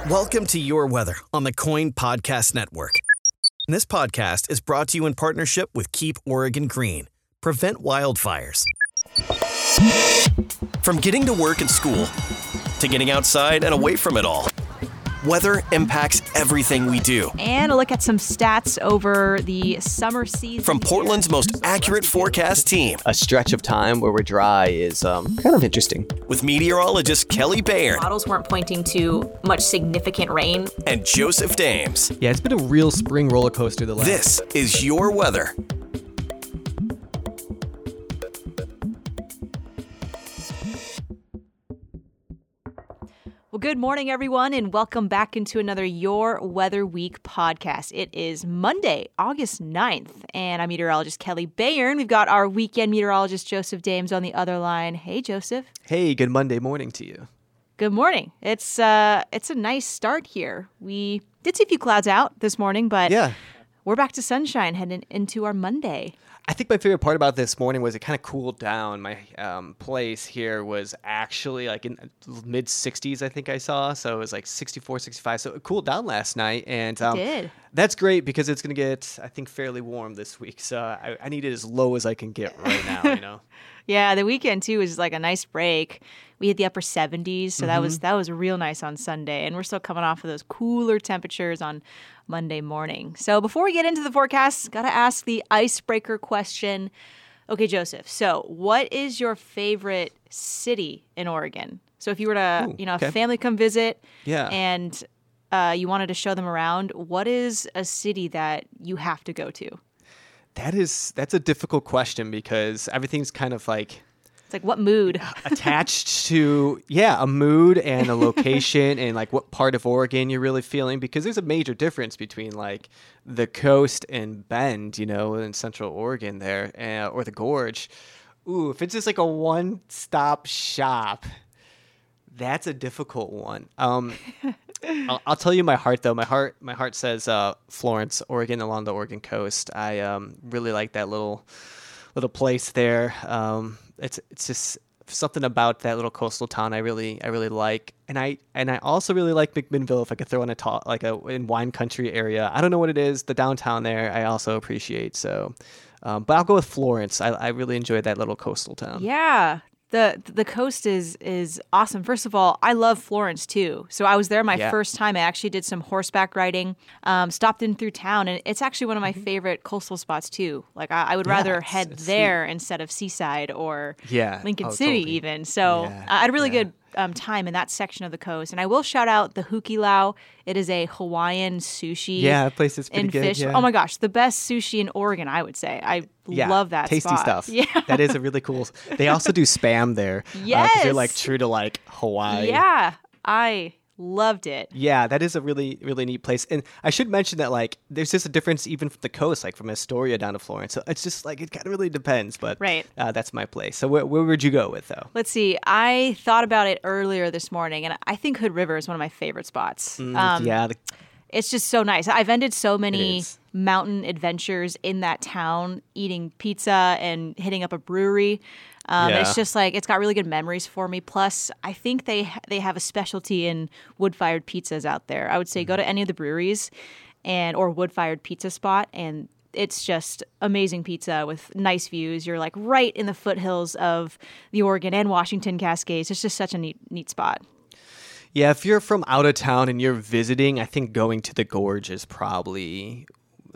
Welcome to Your Weather on the Coin Podcast Network. This podcast is brought to you in partnership with Keep Oregon Green. Prevent wildfires. From getting to work and school, to getting outside and away from it all, weather impacts everything we do. And a look at some stats over the summer season. From Portland's most accurate forecast team. A stretch of time where we're dry is kind of interesting. With meteorologist Kelly Bayern. Models weren't pointing to much significant rain. And Joseph Dames. Yeah, it's been a real spring roller coaster the last. This is Your Weather. Well, good morning, everyone, and welcome back into another Your Weather Week podcast. It is Monday, August 9th, and I'm meteorologist Kelly Bayern. We've got our weekend meteorologist Joseph Dames on the other line. Hey, Joseph. Hey, good Monday morning to you. Good morning. It's a nice start here. We did see a few clouds out this morning, but we're back to sunshine heading into our Monday. I think my favorite part about this morning was it kind of cooled down. My place here was actually like in mid 60s, I think I saw. So it was like 64, 65. So it cooled down last night. And It did. That's great because it's going to get, I think, fairly warm this week. So I need it as low as I can get right now, you know? Yeah, the weekend, too, was like a nice break. We hit the upper 70s, so that was real nice on Sunday. And we're still coming off of those cooler temperatures on Monday morning. So before we get into the forecast, got to ask the icebreaker question. Okay, Joseph, so what is your favorite city in Oregon? So if you were to, a family come visit and you wanted to show them around, what is a city that you have to go to? That's a difficult question because everything's kind of like... It's like what mood? Attached to, a mood and a location and like what part of Oregon you're really feeling, because there's a major difference between like the coast and Bend, in central Oregon there, or the Gorge. Ooh, if it's just like a one-stop shop, that's a difficult one. I'll tell you my heart though. My heart says Florence, Oregon, along the Oregon coast. I really like that little place there. It's just something about that little coastal town I really like, and I also really like McMinnville. If I could throw in in wine country area, I don't know what it is. The downtown there I also appreciate. So, but I'll go with Florence. I really enjoyed that little coastal town. Yeah. The coast is awesome. First of all, I love Florence too. So I was there my first time. I actually did some horseback riding, stopped in through town, and it's actually one of my favorite coastal spots too. Like I would rather head there instead of Seaside or Lincoln City totally. Even. So I had a really good time in that section of the coast. And I will shout out the Hukilau. It is a Hawaiian sushi. Yeah, that place is pretty good. Fish. Yeah. Oh my gosh, the best sushi in Oregon, I would say. I love that tasty spot. Stuff. Yeah. That is a really cool. They also do Spam there. Yes. They're like true to like Hawaii. Yeah, I loved it. Yeah, that is a really, really neat place. And I should mention that like there's just a difference even from the coast, like from Astoria down to Florence. So it's just like it kind of really depends. But that's my place. So where would you go with though? Let's see. I thought about it earlier this morning, and I think Hood River is one of my favorite spots. It's just so nice. I've ended so many mountain adventures in that town, eating pizza and hitting up a brewery. It's just like it's got really good memories for me. Plus, I think they have a specialty in wood-fired pizzas out there. I would say go to any of the breweries or wood-fired pizza spot, and it's just amazing pizza with nice views. You're like right in the foothills of the Oregon and Washington Cascades. It's just such a neat spot. Yeah, if you're from out of town and you're visiting, I think going to the Gorge is probably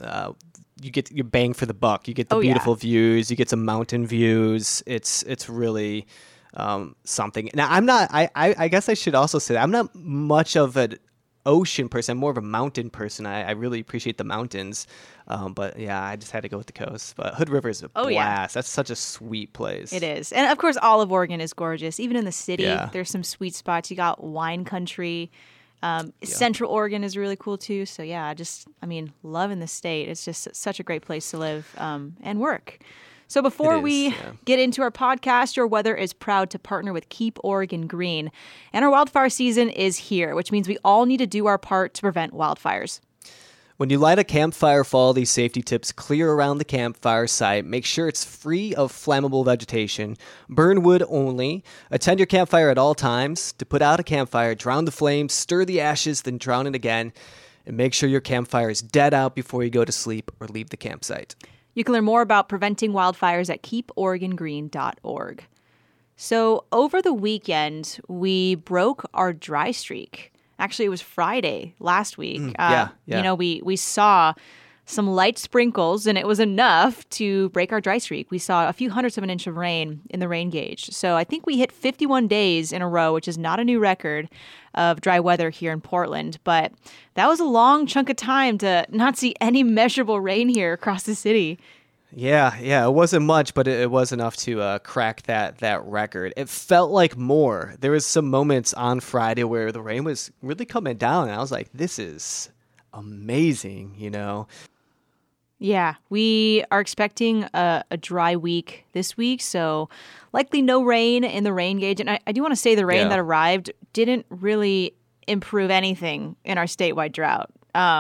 you get your bang for the buck. You get the beautiful views. You get some mountain views. It's really something. Now, I guess I should also say that I'm not much of an ocean person. I'm more of a mountain person. I really appreciate the mountains. But yeah, I just had to go with the coast. But Hood River is a blast. Yeah. That's such a sweet place. It is. And of course, all of Oregon is gorgeous. Even in the city, there's some sweet spots. You got wine country. Central Oregon is really cool too. So yeah, loving the state. It's just such a great place to live and work. So before we get into our podcast, Your Weather is proud to partner with Keep Oregon Green. And our wildfire season is here, which means we all need to do our part to prevent wildfires. When you light a campfire, follow these safety tips. Clear around the campfire site. Make sure it's free of flammable vegetation. Burn wood only. Attend your campfire at all times. To put out a campfire, drown the flames, stir the ashes, then drown it again. And make sure your campfire is dead out before you go to sleep or leave the campsite. You can learn more about preventing wildfires at keeporegongreen.org. So over the weekend, we broke our dry streak. Actually, it was Friday last week. Yeah. You know, we saw some light sprinkles, and it was enough to break our dry streak. We saw a few hundredths of an inch of rain in the rain gauge. So I think we hit 51 days in a row, which is not a new record of dry weather here in Portland. But that was a long chunk of time to not see any measurable rain here across the city. Yeah, it wasn't much, but it was enough to crack that record. It felt like more. There was some moments on Friday where the rain was really coming down, and I was like, this is amazing, you know? Yeah, we are expecting a dry week this week, so likely no rain in the rain gauge. And I do want to say the rain that arrived didn't really improve anything in our statewide drought.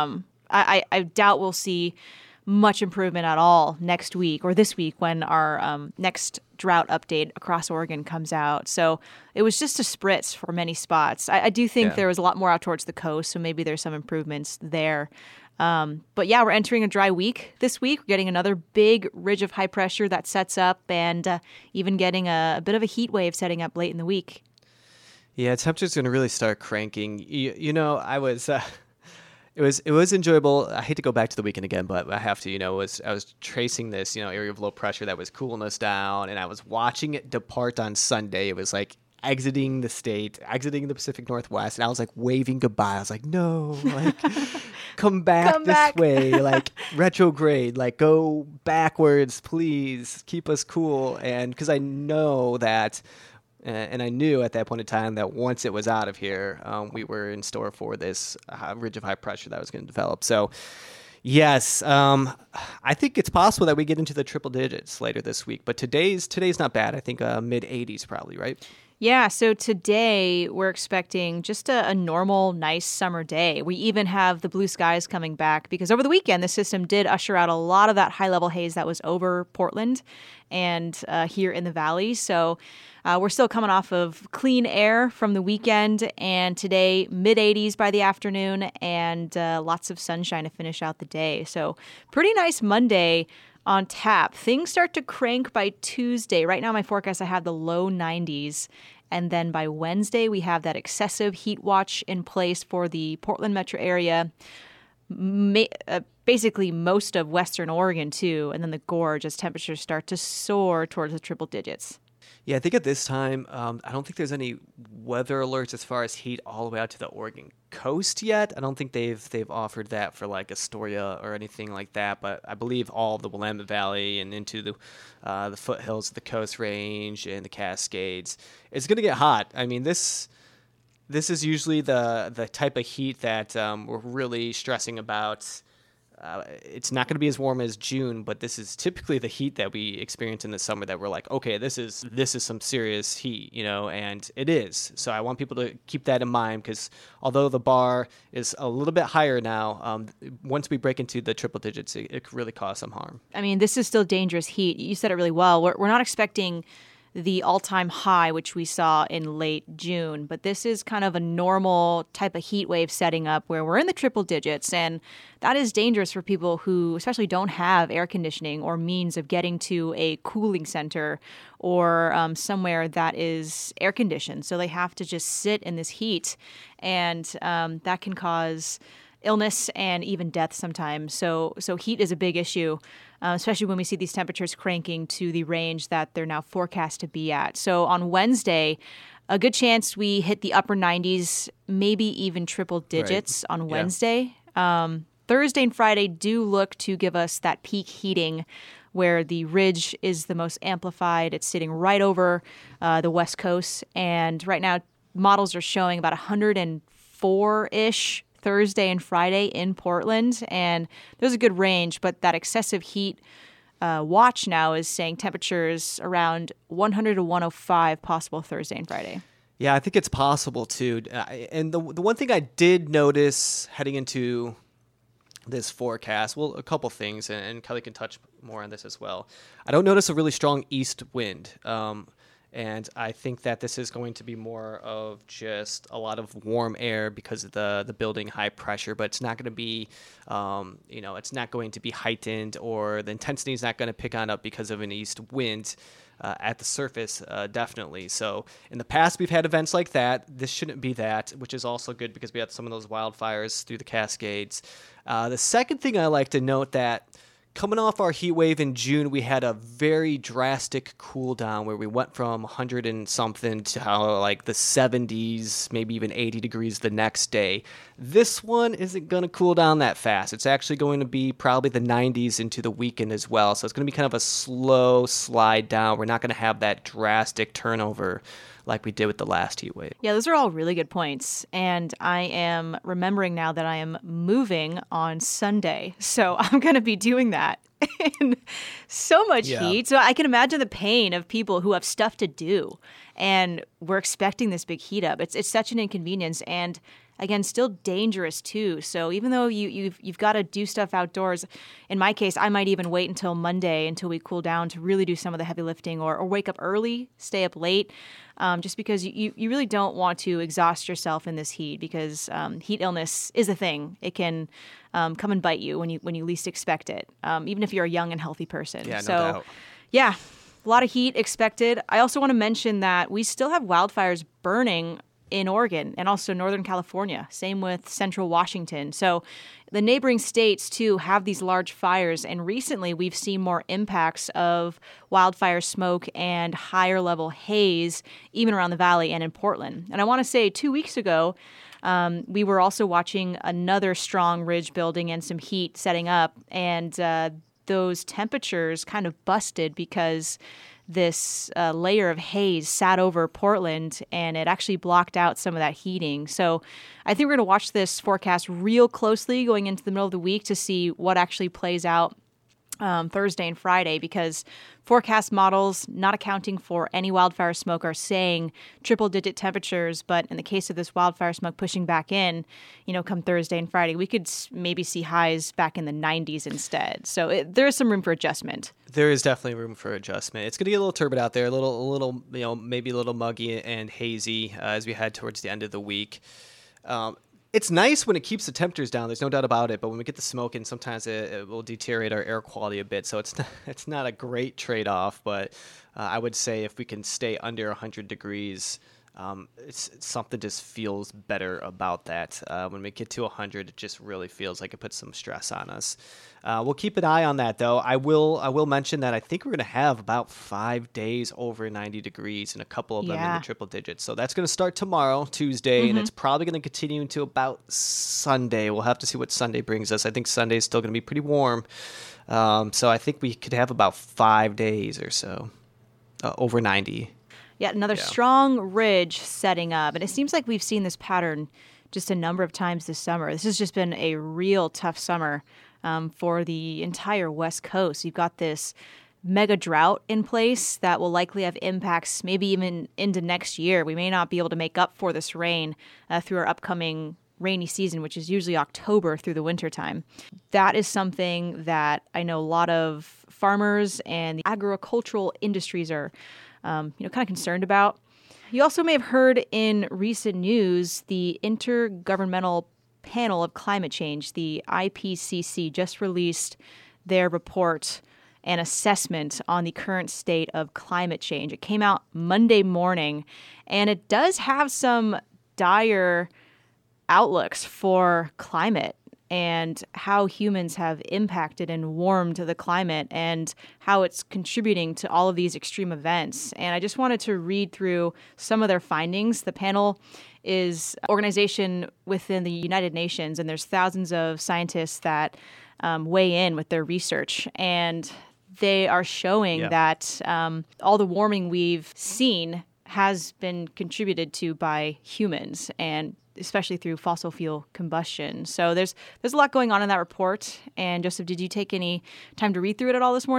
I doubt we'll see much improvement at all next week or this week when our next drought update across Oregon comes out. So it was just a spritz for many spots. I do think there was a lot more out towards the coast, so maybe there's some improvements there. But yeah, we're entering a dry week this week. We're getting another big ridge of high pressure that sets up and even getting a bit of a heat wave setting up late in the week. Yeah, temperature's going to really start cranking. You know, I was... It was enjoyable. I hate to go back to the weekend again, but I have to. I was tracing this, area of low pressure that was cooling us down, and I was watching it depart on Sunday. It was like exiting the state, exiting the Pacific Northwest, and I was like waving goodbye. I was like, no, like come back way, like retrograde, like go backwards, please keep us cool. And because I know that. And I knew at that point in time that once it was out of here, we were in store for this ridge of high pressure that was going to develop. So, yes, I think it's possible that we get into the triple digits later this week. But today's not bad. I think mid-80s probably, right? Yeah, so today we're expecting just a normal, nice summer day. We even have the blue skies coming back because over the weekend, the system did usher out a lot of that high-level haze that was over Portland and here in the valley. So we're still coming off of clean air from the weekend, and today, mid-80s by the afternoon and lots of sunshine to finish out the day. So pretty nice Monday on tap. Things start to crank by Tuesday. Right now, my forecast, I have the low 90s. And then by Wednesday, we have that excessive heat watch in place for the Portland metro area. Basically most of Western Oregon, too. And then the gorge as temperatures start to soar towards the triple digits. Yeah, I think at this time, I don't think there's any weather alerts as far as heat all the way out to the Oregon coast yet. I don't think they've offered that for like Astoria or anything like that. But I believe all of the Willamette Valley and into the foothills of the Coast Range and the Cascades, it's going to get hot. I mean, this is usually the type of heat that we're really stressing about. It's not going to be as warm as June, but this is typically the heat that we experience in the summer that we're like, okay, this is some serious heat, and it is. So I want people to keep that in mind because although the bar is a little bit higher now, once we break into the triple digits, it could really cause some harm. I mean, this is still dangerous heat. You said it really well. We're not expecting the all-time high, which we saw in late June. But this is kind of a normal type of heat wave setting up where we're in the triple digits. And that is dangerous for people who especially don't have air conditioning or means of getting to a cooling center or somewhere that is air conditioned. So they have to just sit in this heat. And that can cause illness and even death sometimes. So heat is a big issue, especially when we see these temperatures cranking to the range that they're now forecast to be at. So on Wednesday, a good chance we hit the upper 90s, maybe even triple digits on Wednesday. Thursday and Friday do look to give us that peak heating where the ridge is the most amplified. It's sitting right over the West Coast. And right now, models are showing about 104-ish Thursday and Friday in Portland, and there's a good range, but that excessive heat watch now is saying temperatures around 100 to 105 possible Thursday and Friday. Yeah, I think it's possible too. And the one thing I did notice heading into this forecast, well, a couple things, and Kelly can touch more on this as well. I don't notice a really strong east wind. And I think that this is going to be more of just a lot of warm air because of the building high pressure, but it's not going to be, it's not going to be heightened, or the intensity is not going to pick on up because of an east wind at the surface, definitely. So in the past, we've had events like that. This shouldn't be that, which is also good because we had some of those wildfires through the Cascades. The second thing I like to note that coming off our heat wave in June, we had a very drastic cool down where we went from 100 and something to like the 70s, maybe even 80 degrees the next day. This one isn't going to cool down that fast. It's actually going to be probably the 90s into the weekend as well. So it's going to be kind of a slow slide down. We're not going to have that drastic turnover like we did with the last heat wave. Yeah, those are all really good points. And I am remembering now that I am moving on Sunday. So I'm going to be doing that in so much heat. So I can imagine the pain of people who have stuff to do. And we're expecting this big heat up. It's such an inconvenience. And again, still dangerous too. So even though you've got to do stuff outdoors, in my case, I might even wait until Monday until we cool down to really do some of the heavy lifting, or wake up early, stay up late, just because you really don't want to exhaust yourself in this heat, because heat illness is a thing. It can come and bite you when you least expect it, even if you're a young and healthy person. Yeah, no doubt. Yeah, a lot of heat expected. I also want to mention that we still have wildfires burning in Oregon and also Northern California. Same with Central Washington. So the neighboring states, too, have these large fires. And recently, we've seen more impacts of wildfire smoke and higher level haze, even around the valley and in Portland. And I want to say 2 weeks ago, we were also watching another strong ridge building and some heat setting up. And those temperatures kind of busted because this layer of haze sat over Portland, and it actually blocked out some of that heating. So I think we're going to watch this forecast real closely going into the middle of the week to see what actually plays out Thursday and Friday, because forecast models not accounting for any wildfire smoke are saying triple-digit temperatures. But in the case of this wildfire smoke pushing back in, come Thursday and Friday, we could maybe see highs back in the 90s instead. So there is some room for adjustment. There is definitely room for adjustment. It's going to get a little turbid out there, a little, maybe a little muggy and hazy as we head towards the end of the week. It's nice when it keeps the temperatures down. There's no doubt about it. But when we get the smoke in, sometimes it will deteriorate our air quality a bit. So it's not a great trade-off. But I would say if we can stay under 100 degrees, it's something just feels better about that. When we get to 100, it just really feels like it puts some stress on us. We'll keep an eye on that, though. I will mention that I think we're going to have about 5 days over 90 degrees, and a couple of them in the triple digits. So that's going to start tomorrow, Tuesday, and it's probably going to continue until about Sunday. We'll have to see what Sunday brings us. I think Sunday is still going to be pretty warm. So I think we could have about 5 days or so over 90. Yeah, another strong ridge setting up. And it seems like we've seen this pattern just a number of times this summer. This has just been a real tough summer for the entire West Coast. You've got this mega drought in place that will likely have impacts maybe even into next year. We may not be able to make up for this rain through our upcoming rainy season, which is usually October through the wintertime. That is something that I know a lot of farmers and the agricultural industries are kind of concerned about. You also may have heard in recent news the Intergovernmental Panel of Climate Change, the IPCC, just released their report and assessment on the current state of climate change. It came out Monday morning, and it does have some dire outlooks for climate and how humans have impacted and warmed the climate and how it's contributing to all of these extreme events. And I just wanted to read through some of their findings. The panel is an organization within the United Nations, and there's thousands of scientists that weigh in with their research. And they are showing that all the warming we've seen has been contributed to by humans, and especially through fossil fuel combustion. So there's a lot going on in that report. And Joseph, did you take any time to read through it at all this morning?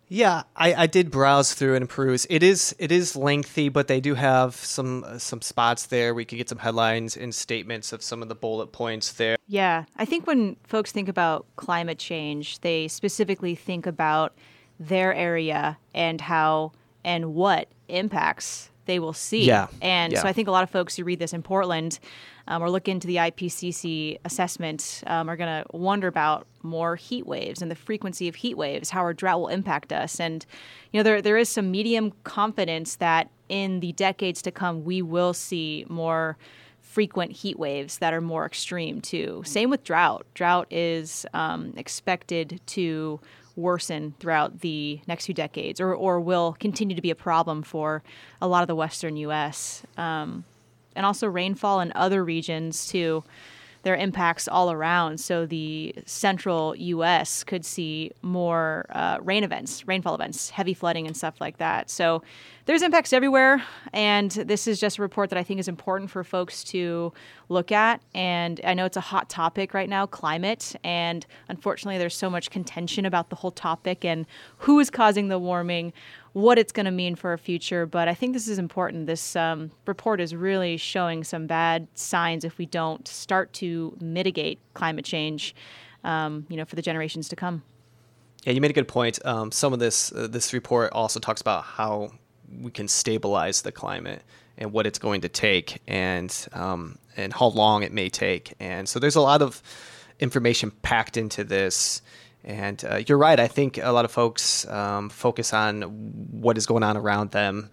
Yeah, I did browse through and peruse. It is lengthy, but they do have some spots there where you could get some headlines and statements of some of the bullet points there. Yeah, I think when folks think about climate change, they specifically think about their area and how and what impacts they will see. Yeah. And so I think a lot of folks who read this in Portland or look into the IPCC assessment are going to wonder about more heat waves and the frequency of heat waves, how our drought will impact us. And, there is some medium confidence that in the decades to come, we will see more frequent heat waves that are more extreme too. Same with drought. Drought is expected to worsen throughout the next few decades or will continue to be a problem for a lot of the western U.S. And also rainfall in other regions too. There are impacts all around. So the central U.S. could see more rainfall events, heavy flooding and stuff like that. So there's impacts everywhere. And this is just a report that I think is important for folks to look at. And I know it's a hot topic right now, climate. And unfortunately, there's so much contention about the whole topic and who is causing the warming, what it's going to mean for our future. But I think this is important. This report is really showing some bad signs if we don't start to mitigate climate change, for the generations to come. Yeah, you made a good point. Some of this report also talks about how we can stabilize the climate and what it's going to take and how long it may take. And so there's a lot of information packed into this. And you're right. I think a lot of folks focus on what is going on around them,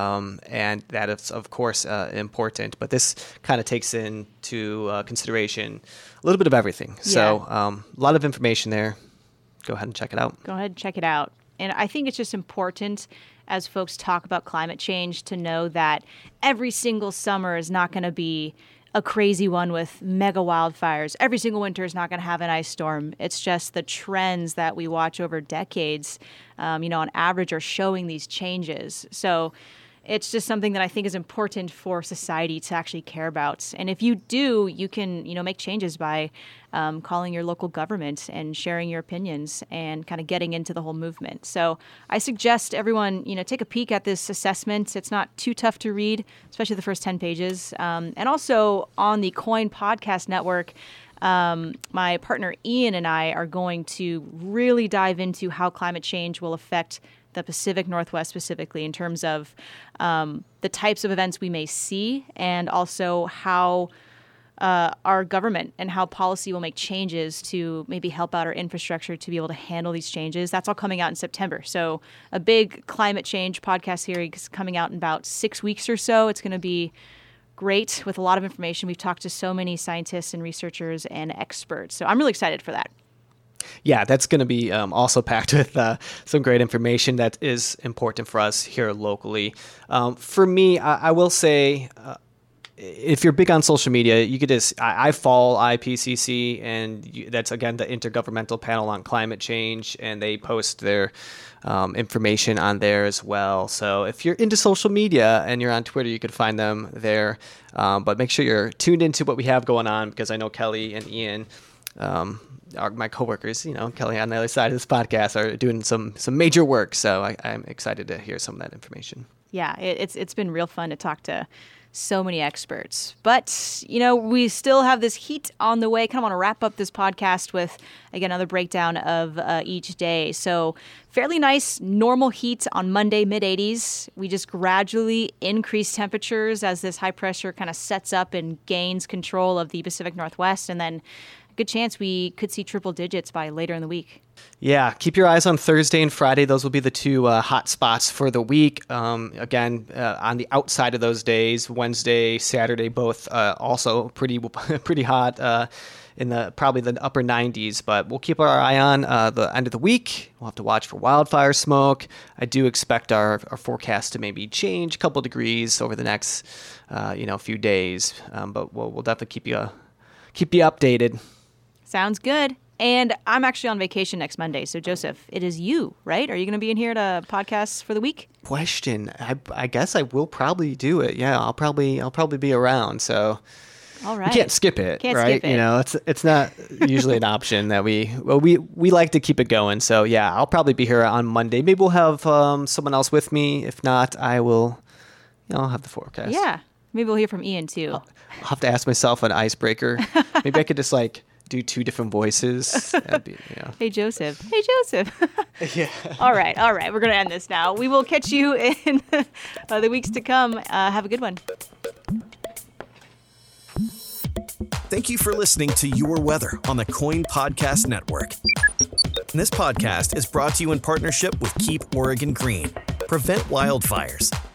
and that is, of course, important. But this kind of takes into consideration a little bit of everything. Yeah. So a lot of information there. Go ahead and check it out. Go ahead and check it out. And I think it's just important as folks talk about climate change to know that every single summer is not going to be a crazy one with mega wildfires. Every single winter is not going to have an ice storm. It's just the trends that we watch over decades, on average are showing these changes. So it's just something that I think is important for society to actually care about. And if you do, you can, make changes by calling your local government and sharing your opinions and kind of getting into the whole movement. So I suggest everyone, take a peek at this assessment. It's not too tough to read, especially the first 10 pages. And also on the KOIN Podcast Network, my partner Ian and I are going to really dive into how climate change will affect the Pacific Northwest specifically in terms of the types of events we may see and also how our government and how policy will make changes to maybe help out our infrastructure to be able to handle these changes. That's all coming out in September. So a big climate change podcast series coming out in about 6 weeks or so. It's going to be great with a lot of information. We've talked to so many scientists and researchers and experts. So I'm really excited for that. Yeah, that's going to be also packed with some great information that is important for us here locally. For me, I will say, if you're big on social media, you could just, I follow IPCC, and that's, again, the Intergovernmental Panel on Climate Change, and they post their information on there as well. So if you're into social media and you're on Twitter, you could find them there. But make sure you're tuned into what we have going on, because I know Kelly and Ian, my coworkers, Kelly on the other side of this podcast, are doing some major work. So I'm excited to hear some of that information. Yeah, it's been real fun to talk to so many experts. But, we still have this heat on the way. Kind of want to wrap up this podcast with, again, another breakdown of each day. So fairly nice normal heat on Monday, mid-80s. We just gradually increase temperatures as this high pressure kind of sets up and gains control of the Pacific Northwest. And then good chance we could see triple digits by later in the week. Yeah, keep your eyes on Thursday and Friday. Those will be the two hot spots for the week. Again, on the outside of those days, Wednesday, Saturday, both also pretty hot in probably the upper 90s. But we'll keep our eye on the end of the week. We'll have to watch for wildfire smoke. I do expect our forecast to maybe change a couple degrees over the next few days. But we'll definitely keep you updated. Sounds good. And I'm actually on vacation next Monday. So, Joseph, it is you, right? Are you going to be in here to podcast for the week? Question. I guess I will probably do it. Yeah, I'll probably be around. So, All right. You can't skip it, Can't right? skip it. You know, it's not usually an option that we like to keep it going. So yeah, I'll probably be here on Monday. Maybe we'll have someone else with me. If not, I will. I'll have the forecast. Yeah. Maybe we'll hear from Ian too. I'll have to ask myself an icebreaker. Maybe I could just like do 2 different voices. That'd be, Hey, Joseph. Hey, Joseph. Yeah. All right. We're going to end this now. We will catch you in the weeks to come. Have a good one. Thank you for listening to Your Weather on the Coin Podcast Network. This podcast is brought to you in partnership with Keep Oregon Green. Prevent wildfires.